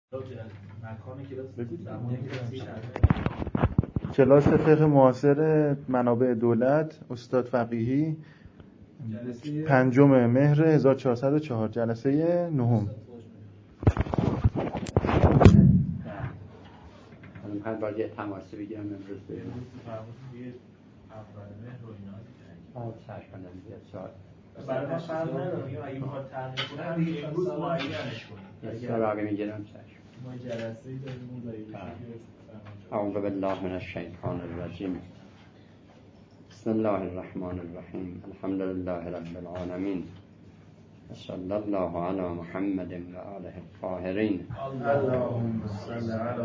کلاس فقه معاصر منابع دولت، استاد فقیهی، 5 مهر 1404، جلسه 9. من باید تماسی بگیرم امروز بریم. برای ما فرق نداره، اگه میخواد تغییر کنه دیگه امروز معینش کنه. سراغی میگیرم چشم. ما جلسه‌ای داریم مزایده. اعوذ بالله من الشیطان الرجیم. بسم الله الرحمن الرحیم. الحمد لله رب العالمین. صلی الله علی محمد و آله الطاهرین. اللهم صل علی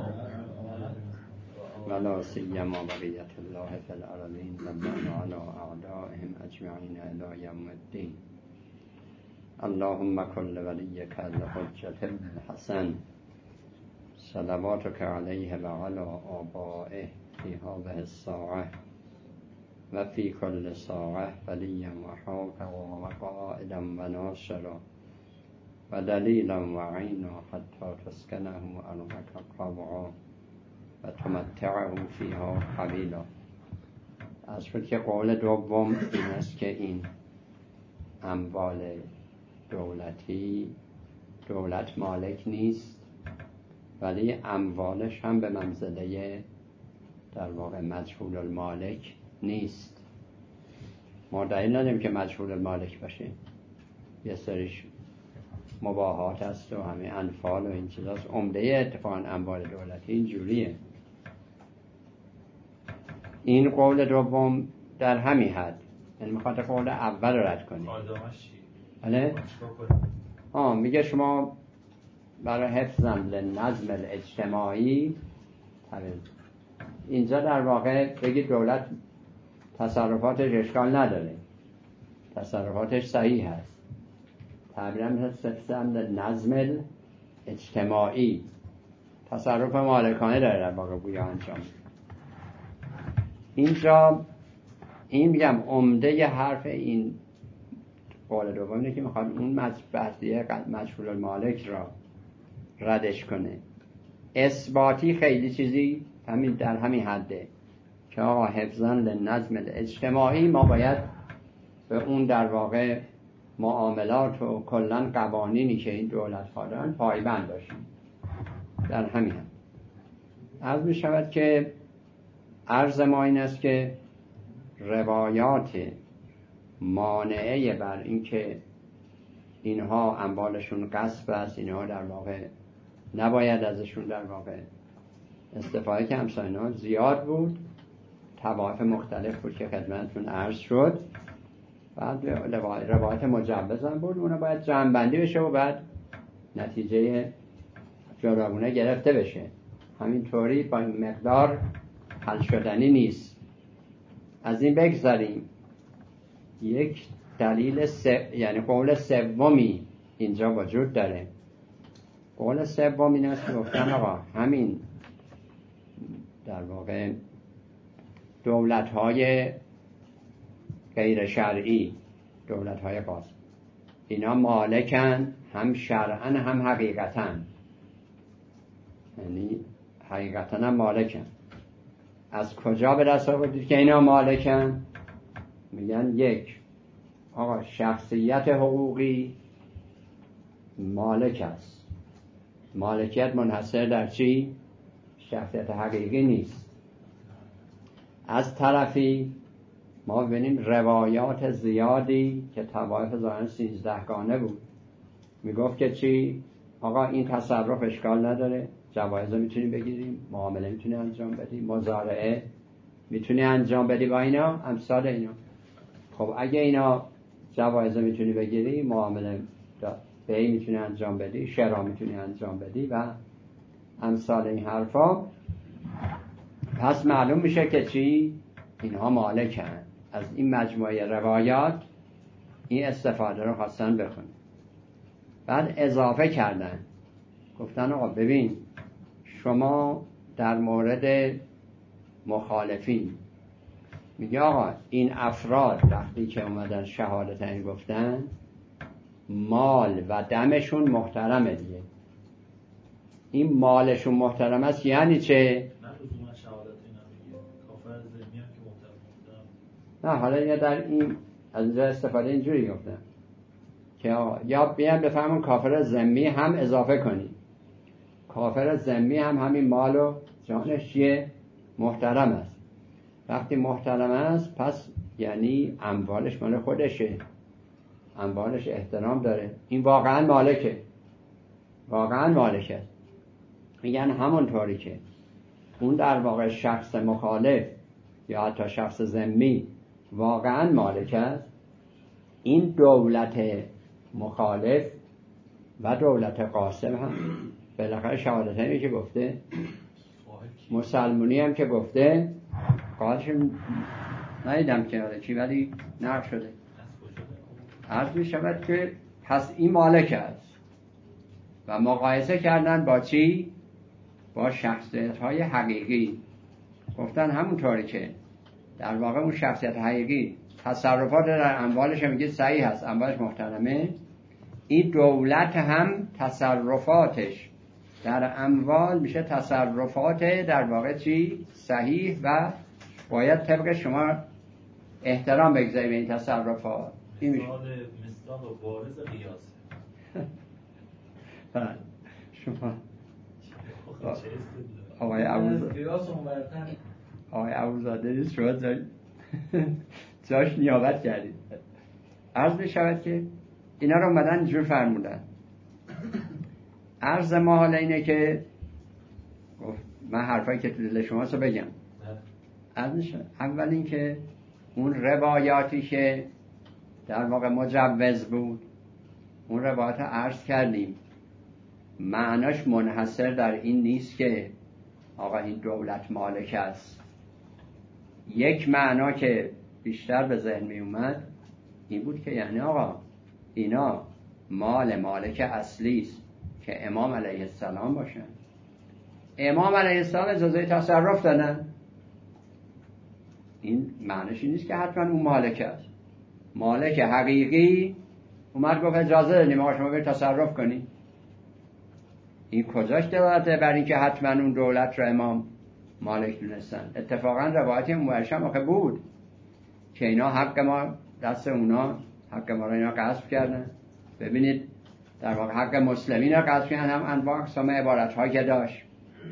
ولا سیما بقیة الله فی الارضین لما علی اعدائهم اجمعین الی یوم الدین. اللهم کل ولیک الحجة الحسن صلواتک علیه و علی آبائه فی هذه الساعة و فی کل ساعة ولیا و حافظا و قائدا و ناصرا و دلیلا و عینا حتی تسکنه ارضک طوعا و تمتعه فیها قلیلا. از که قول دوم این است که این اموال دولتی، دولت مالک نیست، ولی اموالش هم به منزله در واقع مجهول المالک نیست. ما دلیل نداریم که مجهول المالک باشه، یه سریش مباهات هست و همه انفال و این چیزاست. عمده اتفاقا اموال دولتی این جوریه. این قول دوم در همین حد، یعنی میخواد قول اول رو رد کنی. بله؟ میگه شما برای حفظ لنظم الاجتماعی، اینجا در واقع بگید دولت تصرفاتش اشکال نداره، تصرفاتش صحیح هست، تعبیرا مثل حفظ لنظم اجتماعی، تصرف مالکانه داره در واقع بویا انجام. اینجا این میگم عمده ی حرف این قول دوم اینه که میخواد اون بحثیه مجهول المالک را ردش کنه. اثباتی خیلی چیزی همین در همین حده که آقا حفظاً لنظم اجتماعی ما باید به اون در واقع معاملات و کلاً قوانینی که این دولت ها دارن پایبند باشیم. در همین حد عرض می شود که عرض ما این است که روایات مانعه بر این که اینها اموالشون غصب است، اینها در واقع نباید ازشون در واقع استفاده که همسان اینها زیاد بود، طوائف مختلف بود که خدمتتون عرض شد. بعد روایت مجوز هم بود، اونها باید جمع بندی بشه و بعد نتیجه جداگونه گرفته بشه. همینطوری با این مقدار حل شدنی نیست. از این بگذاریم. یک دلیل یعنی قول سومی اینجا وجود داره. قول سوم این است که گفتن آقا همین در واقع دولت‌های غیر شرعی، دولت‌های خاص، اینا مالکن هم شرعاً هم حقیقتاً، یعنی حقیقتاً هم مالکن. از کجا به دست آوردید که اینا مالکن؟ میگن یک، آقا شخصیت حقوقی مالک است. مالکیت منحصر در چی؟ شخصیت حقیقی نیست. از طرفی ما ببینیم روایات زیادی که طوائف ظاهراً 13 گانه بود میگفت که چی؟ آقا این تصرف اشکال نداره، جوایز میتونیم بگیریم، معامله میتونی انجام بدی، مزارعه میتونی انجام بدی با اینا، امثال اینا. خب اگه اینا جوایز میتونی بگیری، معامله بی میتونی انجام بدی، شرا میتونی انجام بدی و امثال این حرفا، پس معلوم میشه که چی؟ اینها مالکن. از این مجموعه روایات این استفاده رو خواستن بکنن. بعد اضافه کردن، گفتن آقا ببین شما در مورد مخالفین میگه آقا این افراد وقتی که اومدن شهادتین گفتن، مال و دمشون محترمه دیگه، این مالشون محترم است یعنی چه؟ نه لزوما شهادت اینا میگه کافر ذمی هم که محترم. نه حالا یا در این از اینجا استفاده اینجوری گفتم که یا بیان بفهمون کافر ذمی هم اضافه کنی، کافر ذمی هم همین مال و جانش چیه؟ محترم است. وقتی محترم است پس یعنی اموالش مال خودشه، اموالش احترام داره، این واقعا مالکه، واقعا مالک است. میگن همونطوری که اون در واقع شخص مخالف یا حتی شخص ذمی واقعا مالک است، این دولت مخالف و دولت قاسم هم بالاخره شهادتایی که گفته، مسلمونی هم که گفته، قادش ندیدم که چی ولی نقل شده. عرض می شود که پس این مالک است و مقایسه کردن با چی؟ با شخصیت های حقیقی. گفتن همونطوری که در واقع اون شخصیت حقیقی تصرفات در اموالش میگه صحیح هست، اموالش محترمه، این دولت هم تصرفاتش در اموال میشه تصرفات در واقع چی؟ صحیح و باید طبق شما احترام بگذاری به این تصرفات. این میشه مصداق بارز قیاسه. بله شما آقای ابوزاده نیست شما جاش نیابت کردید. عرض می شود که اینا رو اومدن اینجور فرمودن. عرض ما حالا اینه که من حرفایی که تو دل شماست رو بگم. اول این که اون روایاتی که در واقع مجوز بود، اون روایات رو عرض کردیم، معناش منحصر در این نیست که آقا این دولت مالک است. یک معنا که بیشتر به ذهن می اومد این بود که یعنی آقا اینا مالک اصلی است که امام علیه السلام باشن. امام علیه السلام اجازه تصرف دادن. این معنیش نیست که حتما اون مالک است. مالک حقیقی اومد گفت اجازه دادیم آقا شما برید تصرف کنی. این کجاش دلالته بر این که حتما اون دولت رو امام مالک دونستن؟ اتفاقا روایتی مورشم آخه بود که اینا حق ما دست اونا، حق ما رو اینا غصب کردن. ببینید در واقع حق مسلمین رو غصب کردن، هم انواع اقسام عبارت هایی که داشت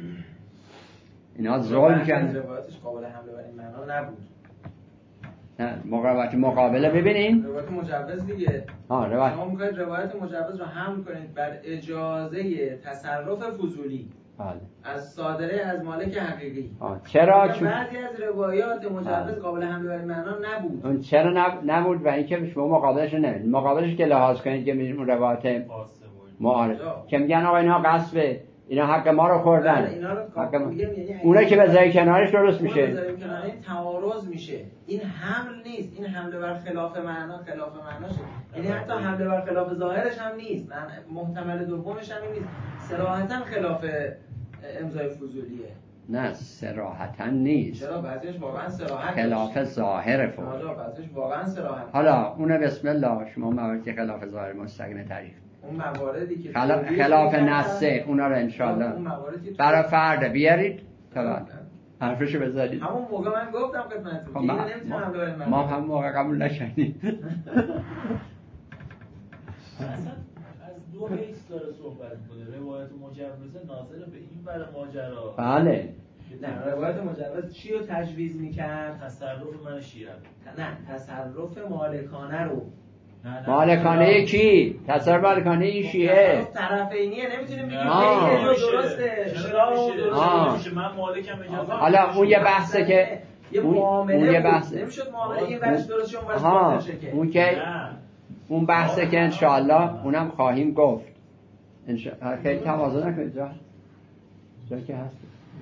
اینا ظلم کردن. روایتش قابل حمله بر این معنا نبود. نه روایت مقابله ببینیم روایت مجوز دیگه. روایت شما می‌خواید روایت مجوز رو حمل کنید بر اجازه تصرف فضولی. بله. از صادره از مالک حقیقی. چرا؟ بعضی از روایات مجوز قابل حمله بر معنا نبود. اون چرا نبود؟ و اینکه شما مقابلش نمیدید. مقابلش که لحاظ کنید که میگیم روایت معارض که میگن آقا اینا غصبه، اینا حق ما رو خوردن. حق ما. اونا که بذاری کنارش درست میشه. بذاریم کنار این تعارض میشه. این حمل نیست. این حمله بر خلاف معناشه. یعنی حتی حمله بر خلاف ظاهرش هم نیست. محتمل دومش هم نیست. صراحتاً خلاف امضای فضولیه. نه صراحتاً نیست. چرا بعضیش واقعا صراحت خلاف ظاهر فوق. بعضیش واقعا صراحت. حالا اون بسم الله شما مواردی خلاف ظاهر مستقیم تعریف. اون مواردی که خلاف نصه اونا رو انشالله برای فرد بیارید تا بعد حرفشو بذارید. همون موقع من گفتم خدمتتون که اینو نمیتونم حمله بر ما همون موقع قبول نشدیم. اصلا از دو حیث داره صحبت می‌کنه. روایت مجوزه ناظر به این بر ماجرا. بله. نه روایت مجوز چی رو تجویز می‌کرد؟ تصرف من شیعه. نه تصرف مالکانه رو. مالکانه کی؟ تصرف مالکانه این شیعه. طرفینیه نمیتونیم بگیم که درسته. شراو درسته. من مالکم اجازه. حالا اون یه بحثه که یه معامله نمیشد معامله این بحث درست شون بحث باطل شه. اون که اون بحثه که انشاءالله اونم خواهیم گفت. خیلی تواضع نکنید جا که هست.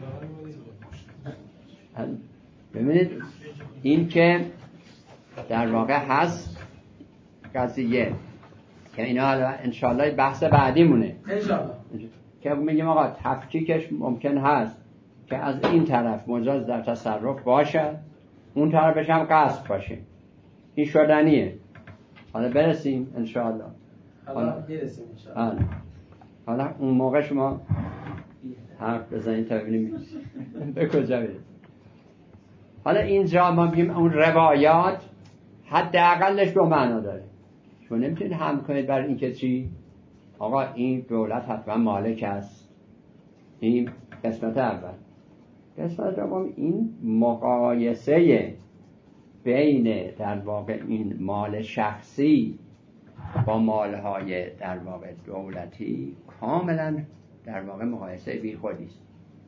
ببینید این که در واقع هست قضیه که اینا انشاءالله بحث بعدی مونه انشاءالله که میگیم آقا تفکیکش ممکن هست که از این طرف مجاز در تصرف باشه، اون طرفش هم قصد باشه. این شدنیه. حالا برسیم انشاءالله. حالا برسیم انشاءالله. حالا اون موقع شما حرف بزنید تا ببینیم به کجا برید. حالا اینجا ما میگیم اون روایات حداقلش دو معنا داره. شما نمیتونید هم کنید بر این که چی؟ آقا این دولت حتما مالک است. این قسمت اول. قسمت دوم این مقایسه بین در واقع این مال شخصی با مالهای در واقع دولتی کاملا در واقع مقایسه بی خودی است.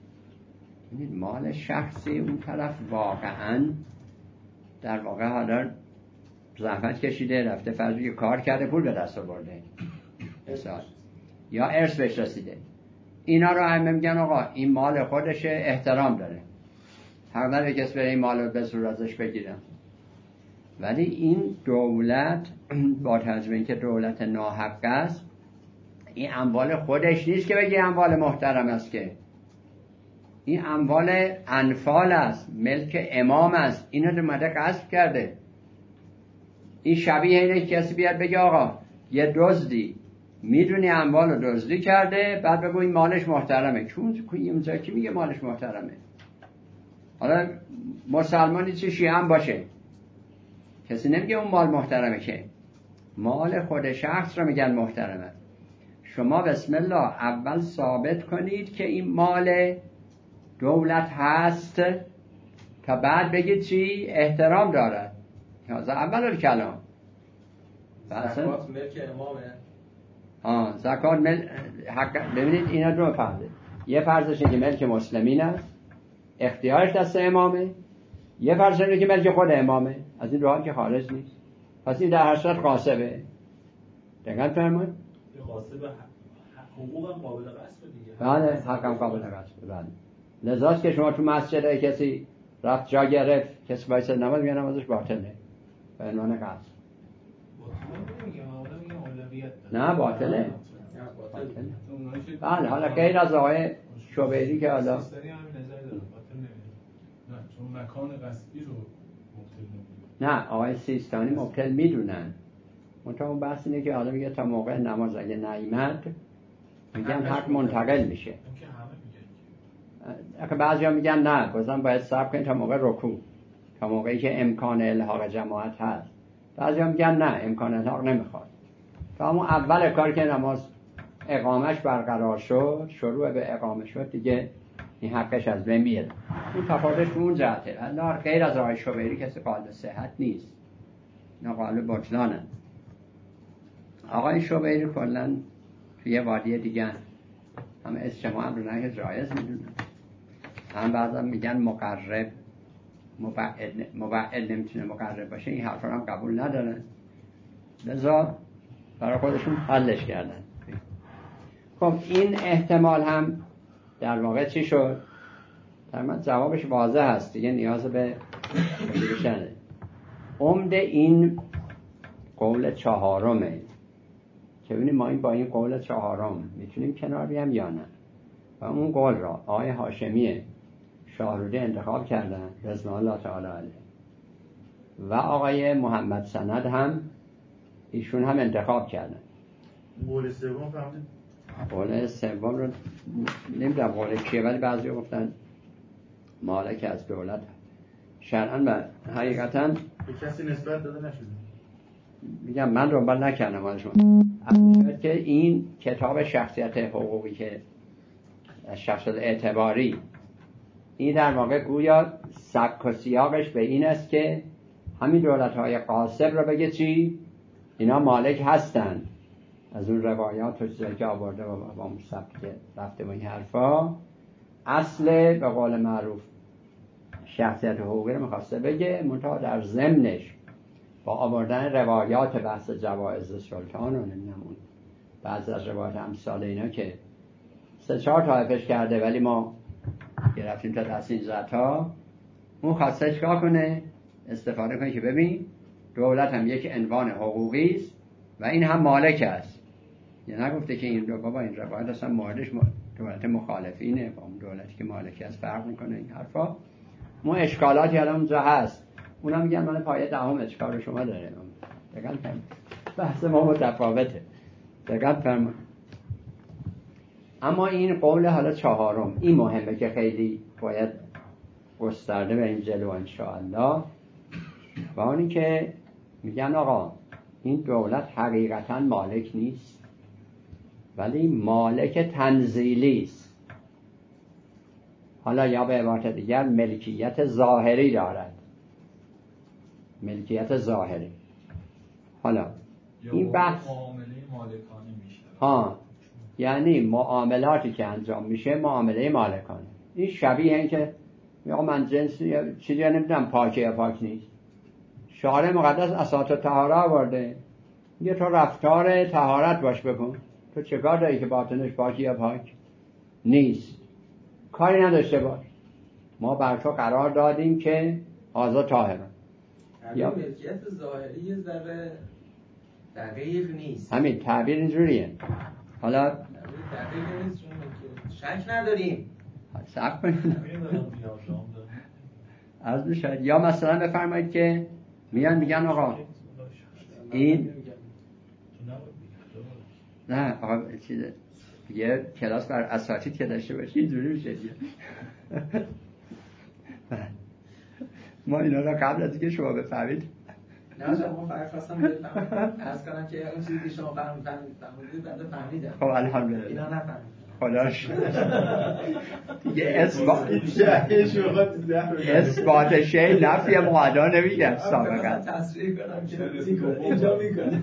این مال شخصی اون طرف واقعا در واقع حالا زحمت کشیده رفته فرضی کار کرده پول به دست آورده مثلا یا ارث بهش رسیده، اینا رو همه میگن آقا این مال خودشه، احترام داره، حق نداره کسی بره این مال رو به زور ازش بگیرن. ولی این دولت با توجه به اینکه دولت ناحق است، این اموال خودش نیست که بگی اموال محترم است، که این اموال انفال است، ملک امام است، اینو رو مده غصب کرده. این شبیه اینه که کسی بیاد بگه آقا یه دزدی میدونی اموال رو دزدی کرده، بعد بگو این مالش محترمه. چون اونجا کی میگه مالش محترمه؟ حالا مسلمانی چه شیعه هم باشه کسی نمیگه اون مال محترمه، که مال خود شخص رو میگن محترمه. شما بسم الله اول ثابت کنید که این مال دولت هست تا بعد بگید چی؟ احترام دارد. از اول کلام زکات ملک امامه. زکات حق. ببینید اینا دو فرضه. یه فرضش اینه که ملک مسلمین است، اختیارش دست امامه. یه فرضش اینه که ملک خود امامه، از این روحان که خارج نیست. پس این در هر صورت غاصبه. دقیقاً فرمایید؟ غاصب حقوق هم قابل غصب دیگه. بله، حق هم قابل غصب. بله. لذاست که شما تو مسجد کسی رفت جا گرفت، کسی باید نماز میگه نمازش باطله به عنوان غصب. نه باطله. بله، حالا غیر از آقای شوبیری که حالا چون مکان غصبی رو مبطل نمیدونن. نه، آقای سیستانی مبطل میدونن. منتها اون بحث اینه که حالا میگه تا موقع نماز اگه نیامد میگن حق منتقل میشه. اگه بعضیا میگن نه، گفتم باید صبر کنید تا موقع رکوع، تا موقعی که امکان الحاق جماعت هست. بعضیا میگن نه، امکان الحاق نمیخواد. تا همون اول کار که نماز اقامش برقرار شد، شروع به اقامه شد، دیگه این حقش از بین میره. اون تفاوتش اون جهته. الله غیر از آقای شوبیری کسی قائل به صحت نیست، نه قائل بطلانه. آقای شوبیری کلا توی وادی دیگه هم اجتماع هم رو نه جایز میدونن، هم بعضا میگن مقرب مبعد نمیتونه مقرب باشه، این حرفا هم قبول ندارن، لذا برای خودشون حلش کردن. خب این احتمال هم در واقع چی شد؟ در من جوابش واضح هست دیگه، نیاز به بشنه. عمده این قول چهارمه که ببینیم ما این با این قول چهارم میتونیم کنار بیام یا نه. و اون قول را آقای هاشمی شاهروده انتخاب کردن رضوان الله تعالی علیه، و آقای محمد سند هم ایشون هم انتخاب کردن. قول سوم فهمید؟ قول سوم رو نمیدونم قول کیه، ولی بعضی گفتن مالک از دولت شرعاً و حقیقتاً به کسی نسبت داده نشده. میگم من دنبال نکردم حالشون که این کتاب شخصیت حقوقی که شخصیت اعتباری، این در واقع گویا سبک و سیاقش به این است که همین دولت‌های غاصب رو بگه چی؟ اینا مالک هستن. از اون روایات و چیزایی که آورده و با اون سبک که رفته با این حرفا، اصل به قول معروف شخصیت حقوقی رو میخواسته بگه، منتها در ضمنش با آوردن روایات بحث جوائز سلطان و نمیدونم اون بعضی از روایات امثال اینا که 3-4 طایفش کرده، ولی ما گرفتیم تا دست این زدها، اون خواسته چکار کنه؟ استفاده کنه که ببین دولت هم یک عنوان حقوقی است و این هم مالک است. یعنی نگفته که این بابا این روایت اصلا موردش دولت مخالفینه با اون دولتی که مالکی است فرق میکنه. این حرفا ما اشکالاتی الان اونجا هست، اونا میگن من پایه دهم اشکال شما داره. دقیقاً بحث ما متفاوته. دقیقاً فرمایید. اما این قول حالا چهارم این مهمه که خیلی باید گسترده بریم جلو انشاءالله، و اونی که میگن آقا این دولت حقیقتا مالک نیست ولی مالک تنزیلی است. حالا یا به عبارت دیگر ملکیت ظاهری دارد، ملکیت ظاهری. حالا این بحث معامله مالکانه میشه، یعنی معاملاتی که انجام میشه معامله مالکانه. این شبیه این که میگم من جنس چیزی نمیدونم پاکه یا پاک نیست. شارع مقدس اساس طهاره آورده، میگه تو رفتار طهارت باش بکن، تو چه کار داری که باطنش پاکی یا پاک نیست؟ کاری نداشته باش، ما بر تو قرار دادیم که آزاد طاهره. یا ملکیت ظاهری یه ذره دقیق نیست، همین تعبیر اینجوریه. حالا دقیق نیست چون شک نداریم. صبر کنید از بشاید. یا مثلا بفرمایید که میگن آقا این نه آقا چیزه یه کلاس بر اساتید که داشته باشی اینجوری میشه دیگه. ما اینا رو قبل از اینکه شما بفهمید نه شما فقط خواستم بفهمم از کنم که اون چیزی که شما فهمیدید بنده فهمیدم. خب الحمدلله اینا نفهمیدم خداش دیگه اثبات شی نفی معدا نمیگه سابقا تصریح کنم که اینجا میکنه.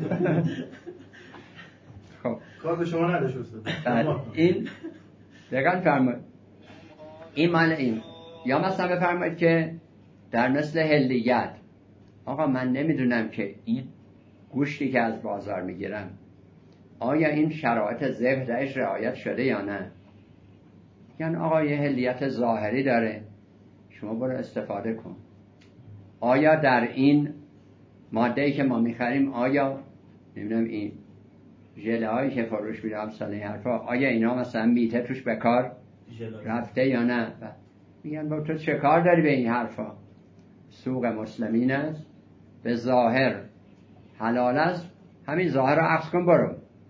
خب کار به شما نداشت استاد. این دقیقاً فرمایید این معنی این. یا مثلا بفرمایید که در مثل هلیت آقا من نمیدونم که این گوشتی که از بازار میگیرم آیا این شرایط ذبح درش رعایت شده یا نه. یعنی آقا یه هلیت ظاهری داره، شما برو استفاده کن. آیا در این ماده‌ای که ما میخریم آیا نمیدونم این ژله هایی که فروش میره امثال این حرفا آیا اینا مثلا میته توش به کار رفته یا نه. میگن با تو چه کار داری به این حرفا؟ سوق مسلمین است، به ظاهر حلال است، همین ظاهر رو عکس کن برو.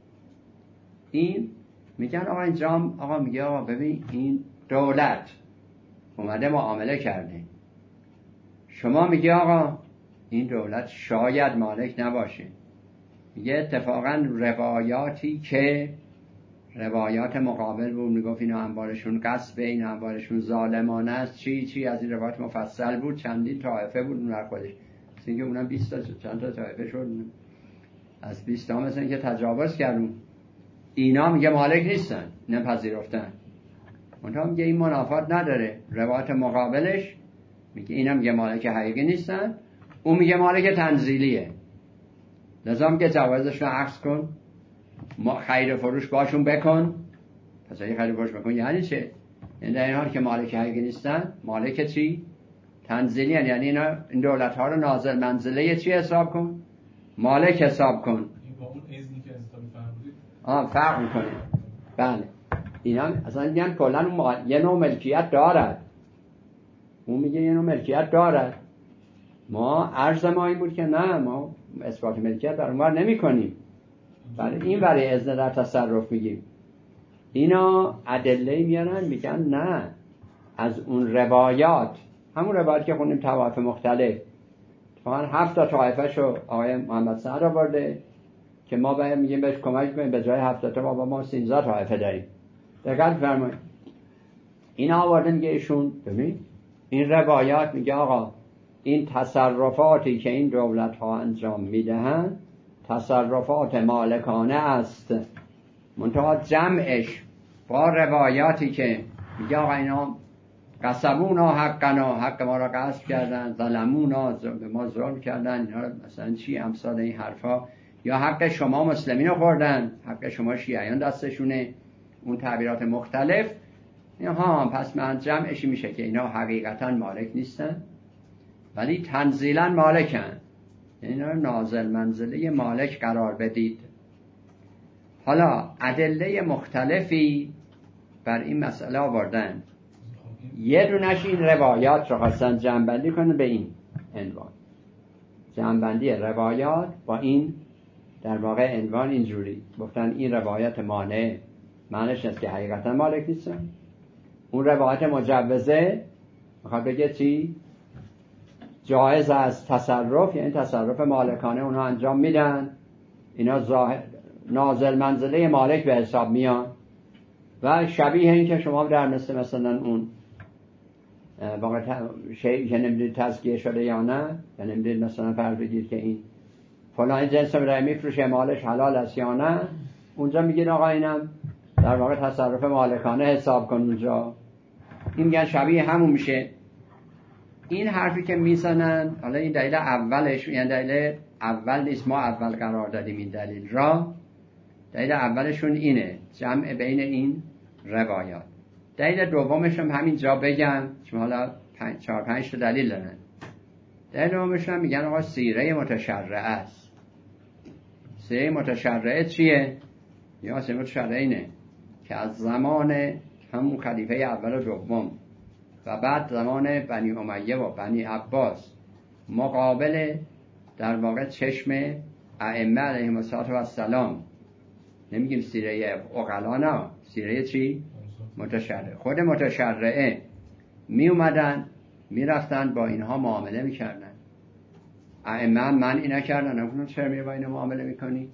این میگن آقا اینجا آقا میگه آقا ببین این دولت اومده معامله کرده، شما میگه آقا این دولت شاید مالک نباشه. میگه اتفاقا روایاتی که روایات مقابل بود میگفت اینا انبارشون غصب، اینا انبارشون ظالمانه است، چی از این روایات مفصل بود، چندین طایفه بود اون در خودش. مثل که اونم 20 تا چند تا طایفه شد، از 20 تا مثلا که تجاوز کردن. اینا میگه مالک نیستن، نپذیرفتن. اونها میگه این منافات نداره. روایت مقابلش میگه اینا میگه مالک حقیقی نیستن، اون میگه مالک تنزیلیه. لازم میگه جوازشون عکس کن، خرید فروش باشون بکن. پس اگه خرید فروش بکن یعنی چه؟ یعنی در این حال که مالک حقیقی نیستن، مالک چی؟ تنزیلی هن. یعنی اینا این دولت ها رو نازل منزله چی حساب کن؟ مالک حساب کن. این با اون اذنی که استاد فرمودید فرق میکنه. بله اینا اصلا میگن کلا یه نوع ملکیت دارد، اون میگه یه نوع ملکیت دارد. ما عرض ما این بود که نه، ما اثبات ملکیت در اونور نمی کنیم، برای این برای اذن در تصرف میگیم. اینا ادله میارن میگن نه، از اون روایات، همون روایت که خوندیم طوائف مختلف، فقط 7 تا طائفه شو آقای محمد سعد آورده که ما باید میگیم بهش کمک کنیم، به جای 7 تا ما 13 طائفه داریم. دقیق فرمایید. اینا آورده میگه ایشون ببین این روایات میگه آقا این تصرفاتی که این دولت ها انجام میدهند تصرفات مالکانه است، منتها جمعش با روایاتی که میگه آقا اینا قسمونا حقنا، حق ما را غصب کردن، ظلمونا، به ما ظلم کردن، اینا مثلا چی امثال این حرفا، یا حق شما مسلمین رو خوردن، حق شما شیعیان دستشونه، اون تعبیرات مختلف. پس من جمعشی میشه که اینا حقیقتا مالک نیستن ولی تنزیلا مالکن، اینا رو نازل منزله مالک قرار بدید. حالا ادله مختلفی بر این مسئله آوردن. یه دونش این روایات رو خواستن جمع‌بندی کنه به این عنوان، جمع‌بندی روایات با این در واقع عنوان اینجوری گفتن این روایت مانع معنیش نیست که حقیقتا مالک نیستن. اون روایت مجوزه میخواد بگه چی؟ جایز از تصرف، یعنی تصرف مالکانه اونها انجام میدن، اینا نازل منزله مالک به حساب میان و شبیه این که شما در مثلا اون واقعا شیئی که نمیدید تزکیه شده یا نه، یا نمیدید مثلا فرض بگید که این فلان جنس رو داره میفروشه مالش حلال است یا نه، اونجا میگید آقا اینم در واقع تصرف مالکانه حساب کن اونجا. این میگن شبیه همون میشه. این حرفی که میزنن، حالا این دلیل اولش، یعنی دلیل اول نیست، ما اول قرار دادیم این دلیل را. دلیل اولشون اینه، جمع بین این روایات. دلیل دومش هم همین جا بگم، چون حالا 4-5 تا دلیل دارن. دلیل دومش هم میگن آقا سیره متشرعه است. سیره متشرعه چیه؟ یا سیره متشرعه اینه که از زمان همون خلیفه اول و دوم و بعد زمان بنی امیه و بنی عباس مقابل در واقع چشم ائمه علیهم السلام، نمیگیم سیره عقلا، نه، سیره چی؟ متشرعه. خود متشرعه می اومدن می رفتن با اینها معامله می کردن. ائمه منعی نکردن، نگفتن چرا می با اینها معامله می کنی؟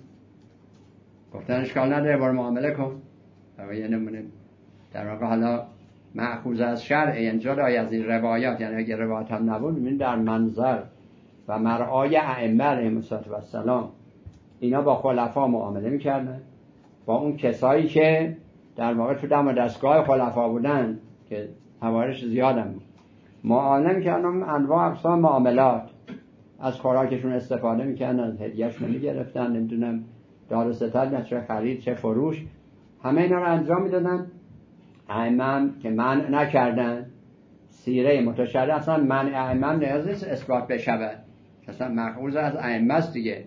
گفتن اشکال نداره بار معامله کن. یه نمونه در واقع حالا مأخوذ از شرع، یعنی جدای از این روایات، یعنی اگه روایات هم نبود ببینید در منظر و مرعای ائمه علیهم السلام اینا با خلفا معامله میکردن، با اون کسایی که در واقع تو دم و دستگاه خلفا بودن که حوارش زیادم بود، معامله میکردن. انواع اقسام معاملات، از خوراکشون استفاده میکردن، از هدیهشون میگرفتن، نمیدونم دار و ستد، چه خرید چه فروش، همه اینا رو انجام میدادن. ائمه که منع نکردن. سیره متشرعه اصلا منع ائمه نیاز نیست اثبات بشود، اصلا مأخوذ از ائمه است دیگه.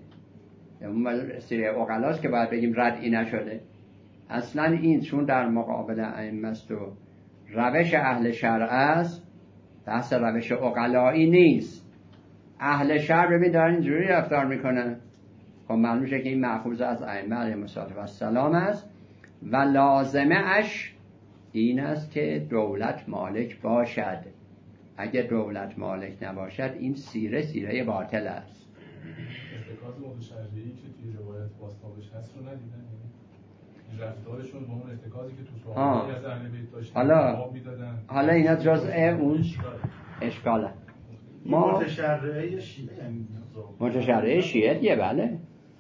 اون سیره عقلاست که باید بگیم ردی نشده. اصلا این چون در مقابل ائمه است و روش اهل شرع است، بحث روش عقلایی نیست. اهل شرع ببین دارن اینجوری رفتار میکنن، خب معلومه که این مأخوذ از ائمه علیهم السلام است و لازمه اش این است که دولت مالک باشد. اگه دولت مالک نباشد این سیره باطل است. ارتکاز متشرعی که توی روایت باستابش هست رو ندیدن، یعنی رفتارشون با اون ارتکازی که تو صحابه از اهل بیت داشتن جواب میدادن. حالا اینا جزء اون اشکاله. ما متشرعه شیعه، یعنی متشرعه شیعه دیگه، بله.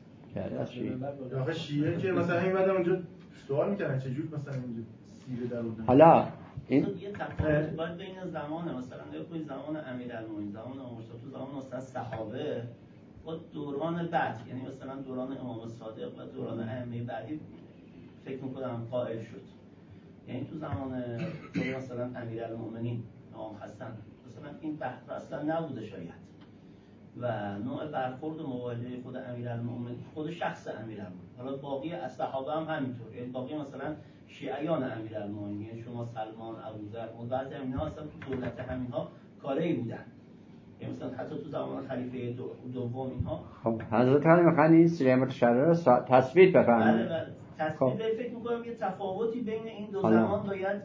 آخه شیعه که مثلا این بعد اونجا سوال میکنن چجور مثلا اونجا سیره در اون. حالا این یه تفاوت باید بین زمان مثلا توی زمان امیرالمومنین، زمان مصطفی، تو زمان مثلا صحابه و دوران بعد، یعنی مثلا دوران امام صادق و دوران ائمه بعدی فکر می‌کنم قائل شد. یعنی تو زمان مثلا امیرالمومنین امام حسن مثلا این بحث اصلا نبوده شاید، و نوع برخورد و مواجهه خود امیرالمومنین، خود شخص امیرالمومنین، حالا باقی از صحابه هم همینطور، یعنی باقی مثلا شیعیان امیرالمومنین، یعنی شما سلمان، ابوذر و بعضی اینها اصلا تو دولت همینها کاری بودن، یعنی مثلا حتی تو زمان خلیفه دوم اینها. خب حضرت علی میخوان این سیره متشرعه رو تثبیت بفرمایید. بله تثبیت فکر می‌کنم یه تفاوتی بین این دو زمان باید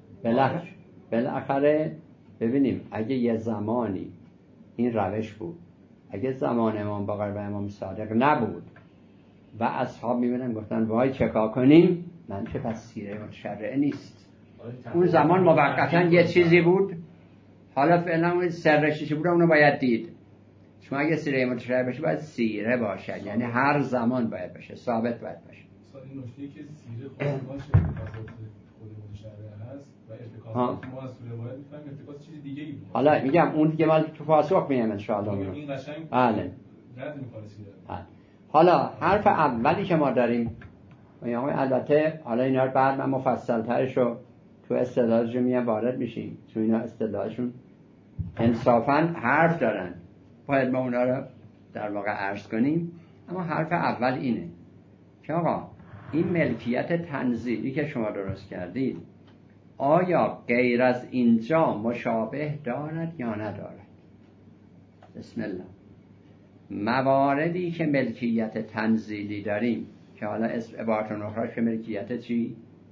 بالاخره ببینیم اگه یه زمانی این روش بود، اگه زمان امام باقر و امام صادق نبود و اصحاب میبینن گفتن وای چکار کنیم، من چه پس سیره متشرعه نیست. اون زمان موقتا یه چیزی بود، حالا فعلا اون سرش چی بود اونو باید دید. شما اگه سیره متشرعه بشه باید سیره باشه، یعنی هر زمان باید باشه، ثابت باید باشه. این نکته که سیره خودش ارتکازات خود متشرعه هست و ارتکازات ما از روایت میفهمیم ارتکاز چیز دیگه‌ای بود. حالا میگم اون دیگه مال تو پاسخ میام ان شاء الله. این قشنگ بله رد می‌کنه سیره. حالا حرف اولی که ما داریم، البته حالا اینا رو بعد من مفصل‌ترش رو تو استدلالش میام وارد میشیم، چون اینا استدلالشون انصافاً حرف دارن، باید ما اونا رو در واقع عرض کنیم. اما حرف اول اینه که آقا این ملکیت تنزیلی که شما درست کردید آیا غیر از اینجا مشابه دارد یا ندارد؟ بسم الله. مواردی که ملکیت تنزیلی داریم که حالا عبارت اخراش که ملکیت چی؟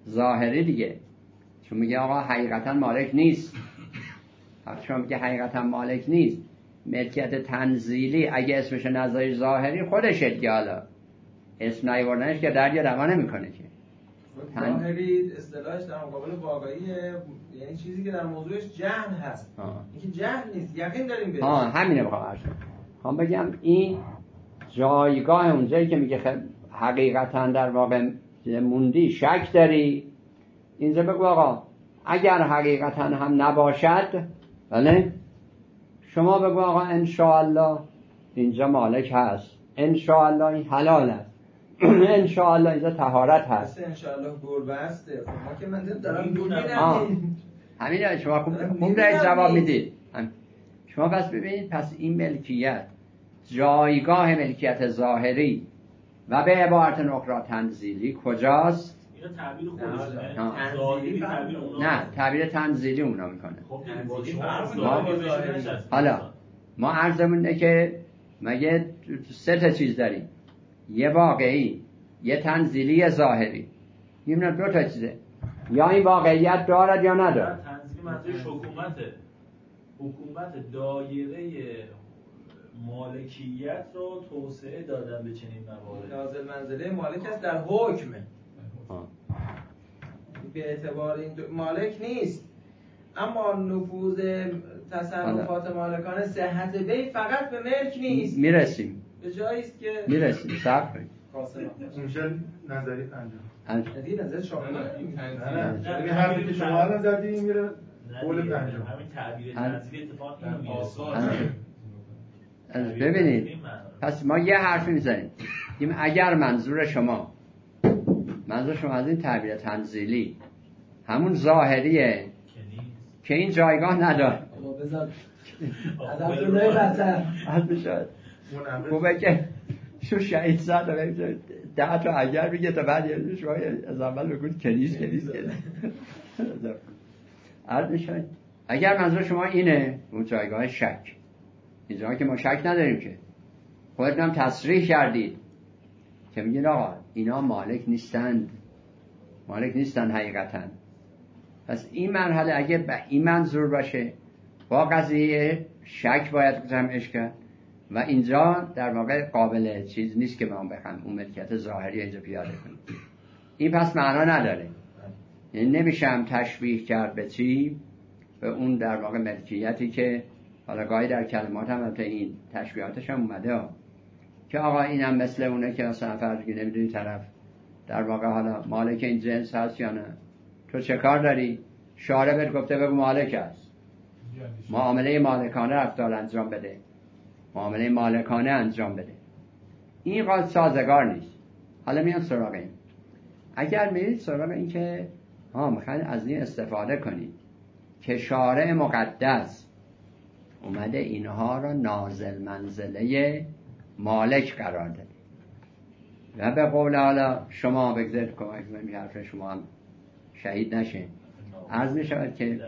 ظاهری دیگه. چون میگه آقا حقیقتا مالک نیست. چون میگه حقیقتا مالک نیست، ملکیت تنزیلی اگه اسمش نذاری ظاهری خودشه دیگه، حالا اسم نیاوردنش که دریا دوا نمیکنه که. ظاهری اصطلاحش در مقابل واقعیه، یعنی چیزی که در موضوعش جهل هست. اینکه جهل نیست، یقین داریم بهش. همینه میخوام بگم این جایگاه اونجایی که میگه حقیقتا در واقع موندی شک داری، اینجا بگو آقا اگر حقیقتا هم نباشد، بله شما بگو آقا انشاءالله اینجا مالک هست، انشاءالله این حلال است، انشاءالله اینجا طهارت هست. انشاءالله گربه است. ما که من دارم میبینم همین شما خوب در جواب میدید. شما پس ببینید، پس این ملکیت جایگاه ملکیت ظاهری و به عبارت اخرى تنزیلی کجاست؟ اینو تعبیر خودشه. نه تعبیر تنزیلی اونا میکنه. حالا ما عرضمون اینه که مگه 3 چیز داریم، یه واقعی، یه تنزیلی، یه ظاهری. میبینم 2 چیزه، یا این واقعیت دارد یا ندارد. تنزیلی منظورش حکومت دایره مالکیت رو توسعه دادن به چنین موارد. نازل منزله مالک است در حکم. به اعتبار این مالک نیست، اما نفوذ تصرفات مالکانه صحت بی فقط به ملک نیست. میرسیم به جایی است که میرسیم صبر کنید. میشه نظری پنجم. دیگه نظر شما نه حرفی که شما الان زدی میره قول پنجم. همین تعبیر تنزیلی اتفاق اینو ببینید، پس ما یه حرفی میزنیم اگر منظور شما از این تعبیر تنزیلی همون ظاهریه که این جایگاه نداره، از عبدالله بسر خوبه که شو شهید زد 10 تا اگر بگه تا بعد شما از اول بگوید کنیز عرض میشه. اگر منظور شما اینه، اون جایگاه شک، اینجا که ما شک نداریم که خودتون هم تصریح کردید که میگین آقا اینا مالک نیستن حقیقتا. پس این مرحله اگه به این منظور باشه، با قضیه شک باید جمعش کرد و اینجا در واقع قابل چیز نیست که ما بخوایم اون ملکیت ظاهری اینجا پیاده کنیم. این پس معنا نداره، یعنی نمیشم تشبیه کرد به چی؟ به اون در واقع ملکیتی که حالا گاهی در کلمات هم این تشبیهاتش هم اومده که آقا اینم مثل اونه که مثلا فرض کنید نمیدونی طرف در واقع حالا مالک این جنس هست یا نه، تو چه کار داری؟ شارع بهت گفته بگو مالک هست، معامله مالکانه رفتار انجام بده، معامله مالکانه انجام بده. این قاعد سازگار نیست. حالا میان سراغ این، اگر میرید سراغ این که میخواین از این استفاده کنید که شارع مقدس اومده اینها را نازل منزله مالک قرار داده و به قول حالا شما بگذارید کمک کنید حرف شما هم شهید نشه، عرض می شود که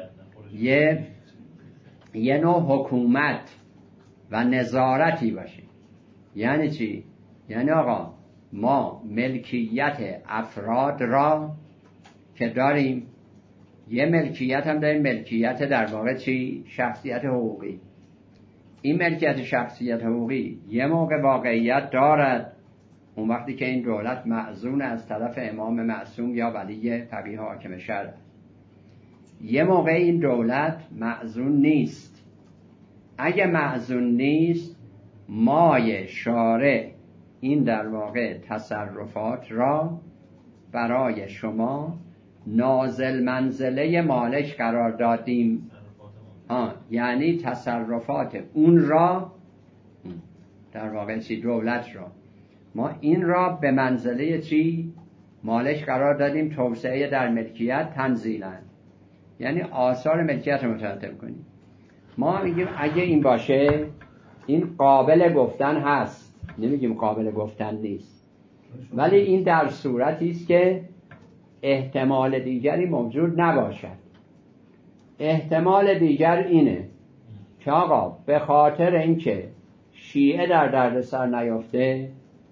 یه نوع حکومت و نظارتی باشه. یعنی چی؟ یعنی آقا ما ملکیت افراد را که داریم، یه ملکیت هم داریم، ملکیت در واقع چی؟ شخصیت حقوقی. این ملکیت شخصیت حقوقی یه موقع واقعیت دارد اون وقتی که این دولت مأذون از طرف امام معصوم یا ولی فقیه حاکم شرع. یه موقع این دولت مأذون نیست. اگه مأذون نیست، مای شارع این در واقع تصرفات را برای شما نازل منزله مالک قرار دادیم. یعنی تصرفات اون را در واقع چی؟ دولت را ما این را به منزله چی؟ مالک قرار دادیم، توسعه در ملکیت تنزیلا، یعنی آثار ملکیت رو مترتب کنیم. ما میگیم اگه این باشه این قابل گفتن هست، نمیگیم قابل گفتن نیست، ولی این در صورتی است که احتمال دیگری موجود نباشد. احتمال دیگر اینه که آقا به خاطر اینکه شیعه در دردسر نیافته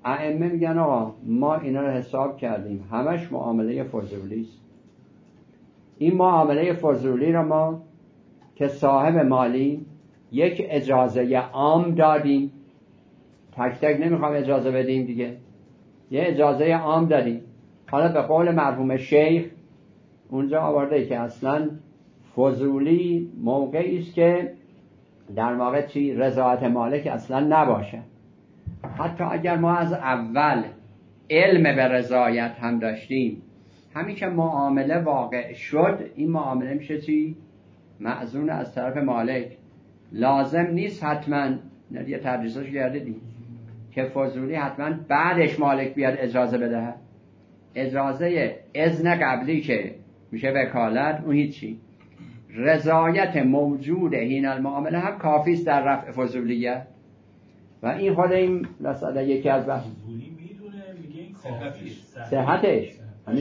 ائمه میگن آقا ما اینا رو حساب کردیم، همش معامله فضولی است. این معامله فضولی رو ما که صاحب مالی یک اجازه عام دادیم، تک تک نمیخوام اجازه بدیم دیگه، یه اجازه عام دادیم. حالا به قول مرحوم شیخ اونجا آورده که اصلا فضولی موقعی است که در واقع چی رضایت مالک اصلا نباشه. حتی اگر ما از اول علم به رضایت هم داشتیم، همین که معامله واقع شد، این معامله میشه چی؟ مأذون از طرف مالک. لازم نیست حتما، یه تدریسش کردیم که فضولی حتما بعدش مالک بیاد اجازه بده. اجازه اذن قبلی که میشه وکالت، اون هیچی. رضایت موجود هین المعامله هم کافی است در رفع فضولیت. و این خود این مسئله یکی از بحث فضولی میدونه، میگه این کافیه، صحتش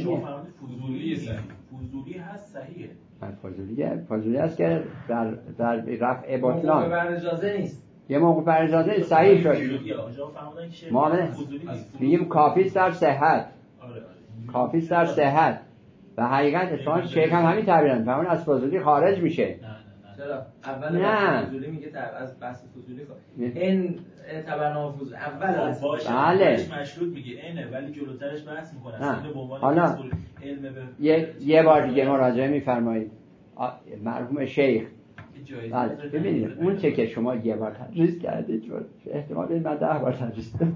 فضولی هست، صحیحه. فضولی هست که در رفع بطلان بر اجازه نیست، یه موقع بر اجازه صحیح شد. معامله میگیم کافی است در صحت، کافی است در صحت. و حقیقت اتفاقا شیخ هم همین تعبیرن، فهمون از فضولی خارج میشه. چرا؟ اول بحث فضولی میگه از بحث فضولی این تبرنامه فضولی اول باشه، بله مشروط میگه اینه، ولی جلوترش بحث میکنه اینو به عنوان حالا یه بار دیگه مراجعه میفرمایید مرحوم شیخ. بله ببینید اون چه که شما یه بار تدریس کردید احتمال بدید من 10 بار تدریس کردم.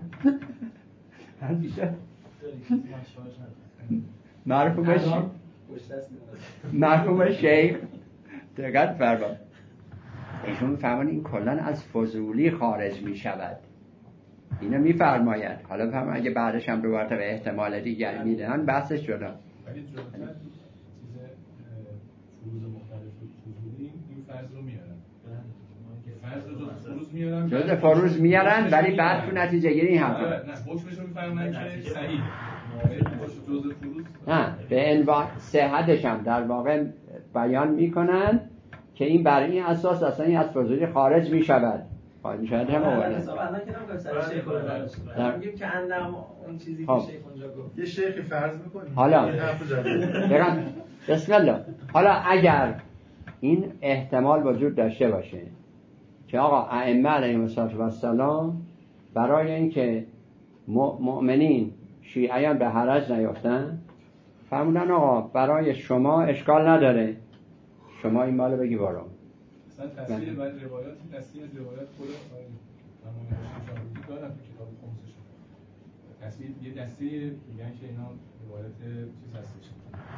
مرحوم شیخ دقت فرمایید، ایشون فرمان این کلن از فضولی خارج می شود، اینو می فرماید. حالا فرمان اگه بعدش هم دوباره به احتمال دیگر می دهن بحثش جدا. ولی جلوتر چیز فروض مختلف فضولی این فرض رو میارن، فرض رو فروض میارن، جزء فروض میارن، ولی بعد تو نتیجه گیری هم نه حکمش رو میفرماین که صحیح جزء فروض، نه به عنوان صحتش هم در واقع بیان میکنن که این بر این اساس اصلا این از فضولی خارج میشود. خارج میشود هم آورده. میگیم که اندام اون چیزی که شیخ اونجا گفت یه شیخ فرض میکنیم. حالا بسم الله، حالا اگر این احتمال وجود داشته باشه که آقا ائمه علیهم السلام برای اینکه مؤمنین شیعیان به حرج نیفتن فرمودن آقا برای شما اشکال نداره، شما این مالو بگی برو. مثلا تصویر بعد روایات تصویر از روایات خود تمام شاهدی دارن تو کتاب خمسش. تصویر یه دسته میگن که اینا روایت چیز هستش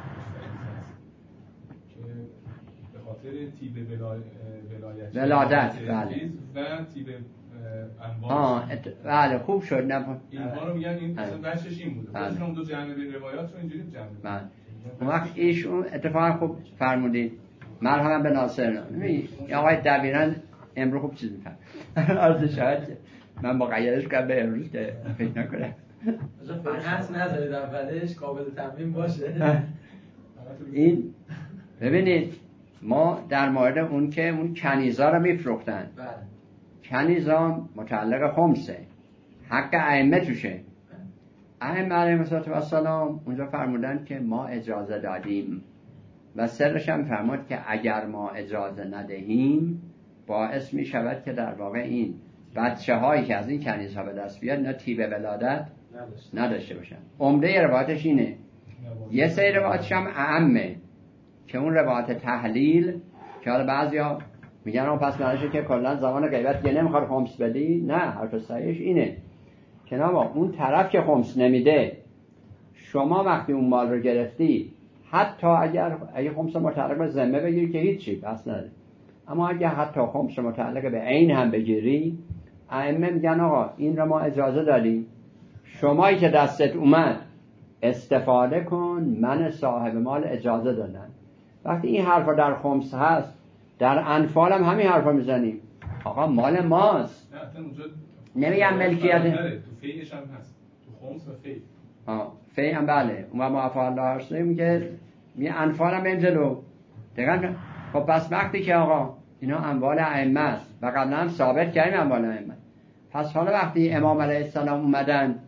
که به خاطر تیب ولادت بله و تیب انواع بله خوب شد. نه اینها رو میگن این مثلا بخشش این بوده. خودشون هم دو جمع به روایات رو اینجوری جمع بله. اون وقت ایشون اتفاقا خوب فرمودید. مرحبا به ناصر. ببین آقای دبیرن امروز خوب چیز می‌فهمه. عرض شاید من مقیدش کردم به امروز که فکر نکنم. حس نذارید اولش قابل تمرین باشه. این ببینید ما در مورد اون که اون کنیزا رو میفروختن. بله. کنیزا متعلق خمسه. حق ائمه توشه. ائمه علیهم السلام اونجا فرمودن که ما اجازه دادیم و سرش هم فرمود که اگر ما اجازه ندهیم باعث می شود که در واقع این بچه هایی که از این کنیزها به دست بیاد نه تیب ولادت نداشته باشن. عمده روایتش اینه. یه سری روایتش هم اعمه که اون روایت تحلیل که حالا بعضیا میگن اون پس معنیشه که کلا زمان غیبت یه نمیخواد خمس بدی. نه حرف صحیحش اینه که نه اون طرف که خمس نمیده شما وقتی اون مال رو گرفتی حتی اگه خمس متعلق به ذمه بگیری که هیچی بس نداره، اما اگه حتی خمس متعلق به عین هم بگیری ائمه میگن آقا این رو ما اجازه دادیم، شمایی که دستت اومد استفاده کن، من صاحب مال اجازه دادن. وقتی این حرفا در خمس هست در انفال هم همین حرفا میزنیم آقا مال ماست. نمیگم ملکیت تو فیش هم هست، تو خمس و فی فی هم بله اون معافی الله هست میگه می انفال هم بریم جلو دقیقا. خب پس وقتی که آقا اینا اموال ائمه است و قبلا هم ثابت کردیم اموال ائمه، پس حالا وقتی امام علیه السلام اومدن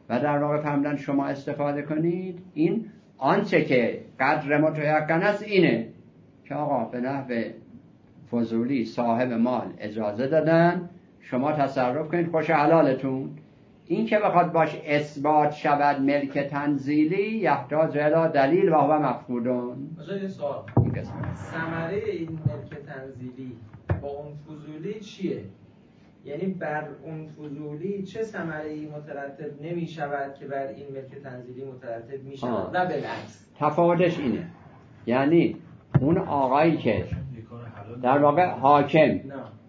و در واقع فرمودن شما استفاده کنید. این آنچه که قدر متیقن است اینه که آقا به نحو فضولی صاحب مال اجازه دادن شما تصرف کنید، خوش حلالتون. این که بخواد باش اثبات شود ملک تنزیلی یحتاج الی دلیل و هو مفقودون. یه سوال، ثمره این ملک تنزیلی با اون فضولی چیه؟ یعنی بر اون فضولی چه ثمره‌ای مترتب نمی شود که بر این ملک تنزیلی مترتب می شود و بالعکس؟ تفاوتش اینه، یعنی اون آقایی که در واقع حاکم،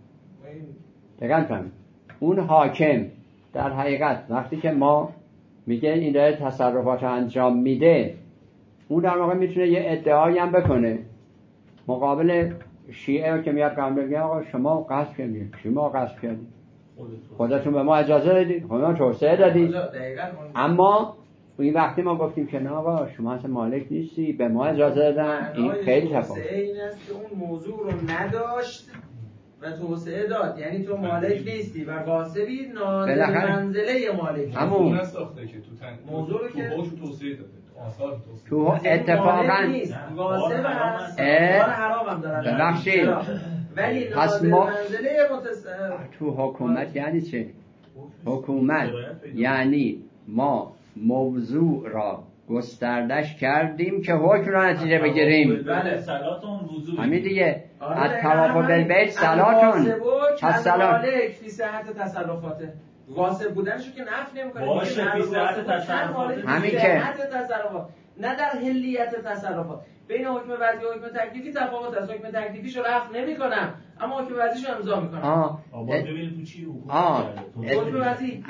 دقیقاً فهم، اون حاکم در حقیقت وقتی که ما میگه این داره تصرفات انجام میده، اون در واقع میتونه یه ادعایی هم بکنه مقابل شیعه که میاد قبل میگه آقا شما قصد کردید. چی ما قصد کردیم؟ خودتون به ما اجازه دادید، خودتون توسعه دادید. اما این وقتی ما گفتیم که نه آقا شما اصلا مالک نیستی، به ما اجازه دادن، این خیلی تفاوت. این است که اون موضوع رو نداشت و توسعه داد، یعنی تو مالک نیستی و غاصبی نازل منزله مالک. همون نساخته که تو موضوع رو که توسعه داده، آثار توسعه. تو اتفاقاً غاصب هست، کار حرام هم دارن. ببخشید ولی نازل منزله تو حکومت یعنی چه؟ حکومت یعنی ما موضوع را گستردش کردیم که حکم را نتیجه بگیریم. بله، صلاتون وضو. همین دیگه. الطواف بالبیت صلاتون. پس مالک فی صحت تصرفاته. غاصب بودنشو که نفی نمی‌کنه. باشه فی صحت تصرفات. همین که تصرفات نه در حلیت تصرفات. بین حکم وضعی و حکم تکلیفی تفاوت است. حکم تکلیفیشو رفع نمی‌کنم اما حکم وضعیشو امضا می‌کنم. آبا ببینید تو چی حکم وضعی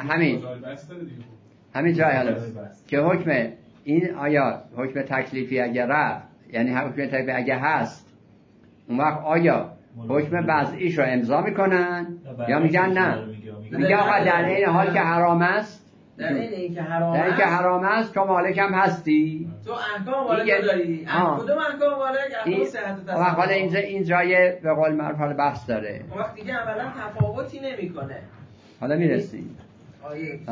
همین جای حالا که حکم این آیا حکم تکلیفی اگر رفت، یعنی حکم تکلیفی اگر هست، اون وقت آیا حکم وضعیش رو امضا میکنن یا میگن نه؟ میگه آقا در این حال که حرام است، در این که حرام است تو مالک هم هستی، تو احکام مالک داری. کدوم احکام مالک؟ احکام صحت تصرف. حالا این جای به قول معروف حالا بحث داره. اون وقت دیگه عملا تفاوتی نمیکنه. حالا میرسیم. این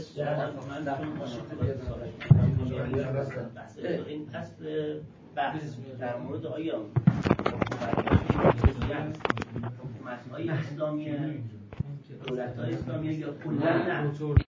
اصل بحث در مورد آیا حکومت‌های اسلامی، دولت‌های اسلامی یا کلاً